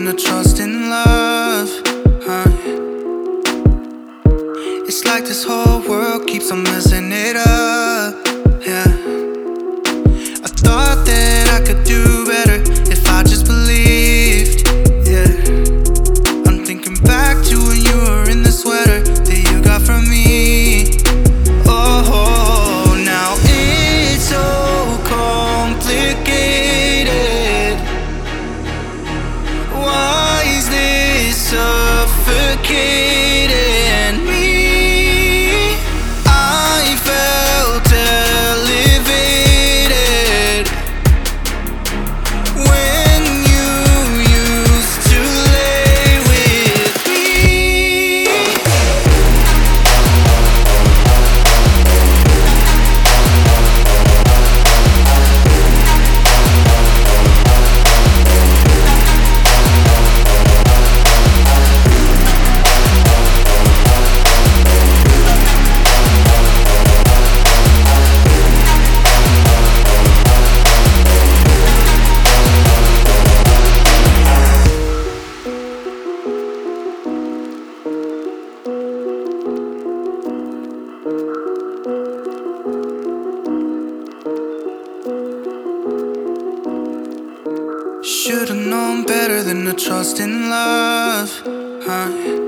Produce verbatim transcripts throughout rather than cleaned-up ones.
than the trust in love, huh? It's like this whole world keeps on messing it up, yeah. I thought that I could do better if I just believed, yeah. I'm thinking back to when you were in the sweater that you got from me. Oh, now it's so complicated. Why is this suffocating me? I felt elevated when you used to lay with me. Should've known better than to trust in love, huh?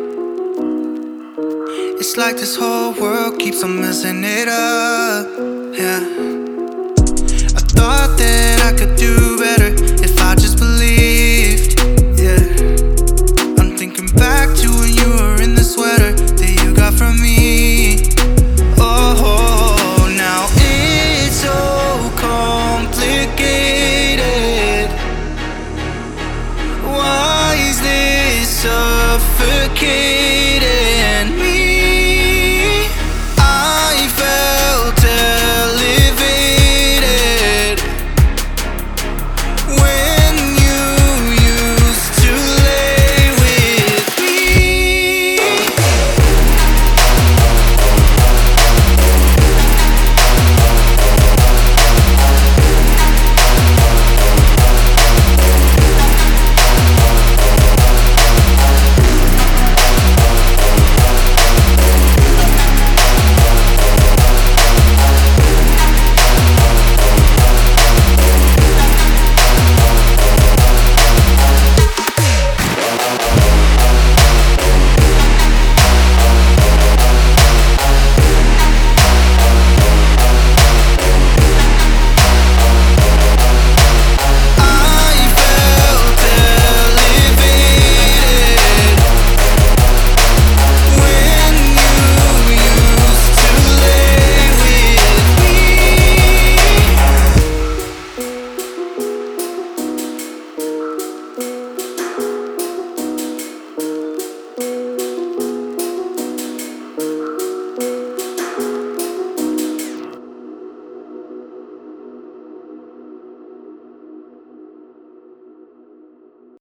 It's like this whole world keeps on messing it up, yeah. I thought that I could do better if I just believed, yeah. I'm thinking back to when you were in the sweater that you got from me. Oh, now it's so complicated. Why is this suffocating?